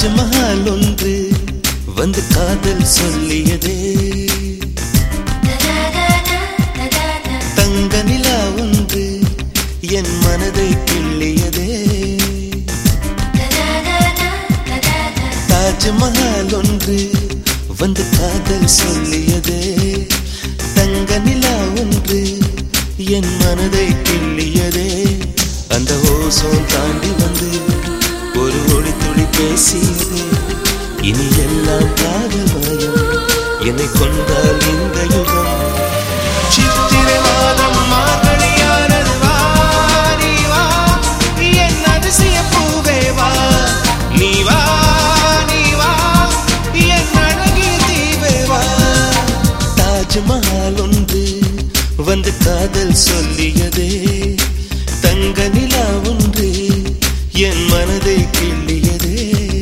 தாஜ்மஹால் ஒன்று வந்து காதல் சொல்லியதே, தங்க நிலா ஒன்று என் மனதை கிள்ளியதே. தாஜ்மஹால் ஒன்று வந்து காதல் சொல்லியதே, தங்க நிலா ஒன்று என் மனதை கிள்ளியதே. அந்த ஓசோன் தாண்டி வந்து ஒரு ஒளி துளி பேசியதே, இனி எல்லாம் காதல்மயம் என்னை கொண்டால் இந்த யுகம். சித்திரை மாதம் மார்கழியானது, வா நீ வா என் அதிசய பூவே வா, நீ வா நீ வா என் அழகிய தீவே வா. தாஜ்மஹால் ஒன்று வந்து காதல் சொல்லியதே, தங்க நிலா ஒன்று என் மனதை கிள்ளியதே.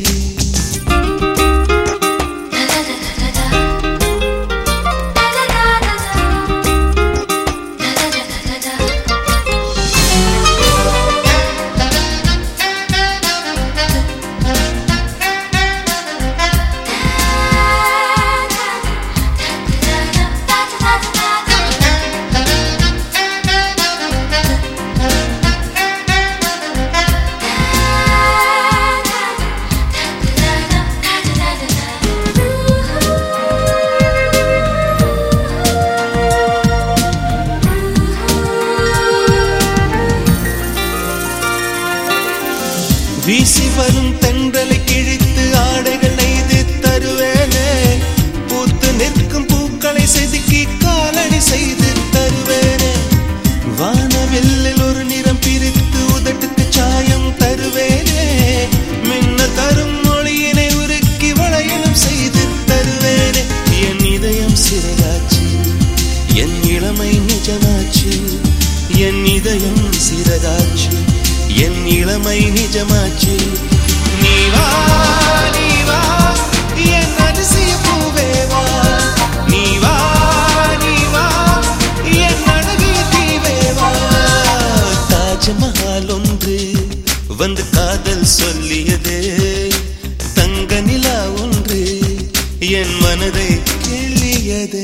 வீசி வரும் தென்றலை கிழித்து ஆடைகள் நெய்து தருவேனே, பூத்து நிற்கும் பூக்களை செதுக்கி காலடி செய்து தருவேனே. வானவெல்லில் ஒரு நிறம் பிரித்து உதட்டுக்கு சாயம் தருவேனே, மின்ன தரும் மொழியினை உருக்கி வளையலும் செய்து தருவேனே. என் இதயம் சிறகாச்சு, என் இளமை நிஜமாச்சு, என் இதயம் சிறகாச்சு, என் இளமை நிஜமாச்சு. நீ வா நீ வா என் அதிசய பூவே வா, நீ வா நீ வா என் அழகிய தீவே வா. தாஜ்மஹால் ஒன்று வந்து காதல் சொல்லியதே, தங்க நிலா ஒன்று என் மனதை கிள்ளியதே.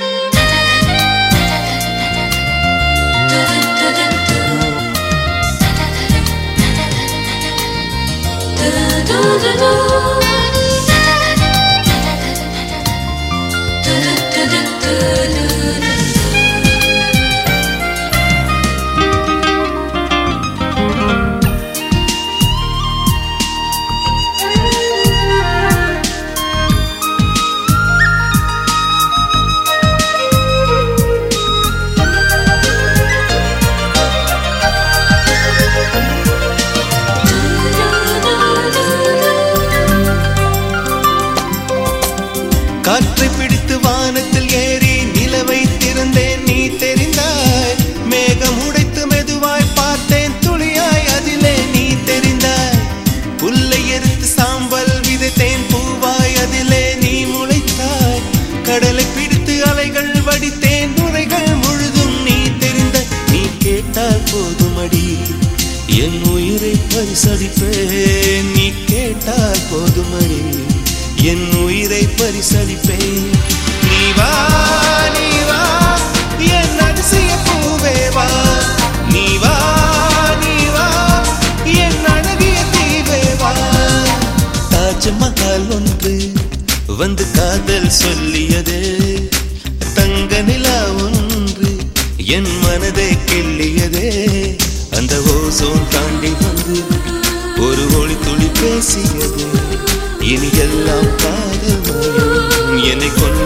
காற்றை பிடித்து வானத்தில் ஏறி நிலவை திறந்தேன், நீ தெரிந்தாய். மேகம் உடைத்து மெதுவாய் பார்த்தேன், துளியாய் அதிலே நீ தெரிந்தாய். புல்லை எரித்து சாம்பல் விதைத்தேன், பூவாய் அதிலே நீ முளைத்தாய். கடலை பிடித்து அலைகள் வடித்தேன், நுரைகள் முழுதும் நீ தெரிந்தாய். நீ கேட்டால் போதுமடி என் உயிரை பரிசளிப்பேன், நீ கேட்டால் போதுமடி என் உயிரை பரிசளிப்பேன். நீ வா நீ வா என் அதிசய பூவே வா, நீ வா நீ வா என் அழகிய தீவே வா. தாஜ்மஹால் ஒன்று வந்து காதல் சொல்லியதே, தங்க நிலா ஒன்று என் மனதை கிள்ளியதே. அந்த ஓசோன் தாண்டி வந்து ஒரு ஒளி துளி பேசியது, இனி எல்லாம் காதல் என்னை கொண்டு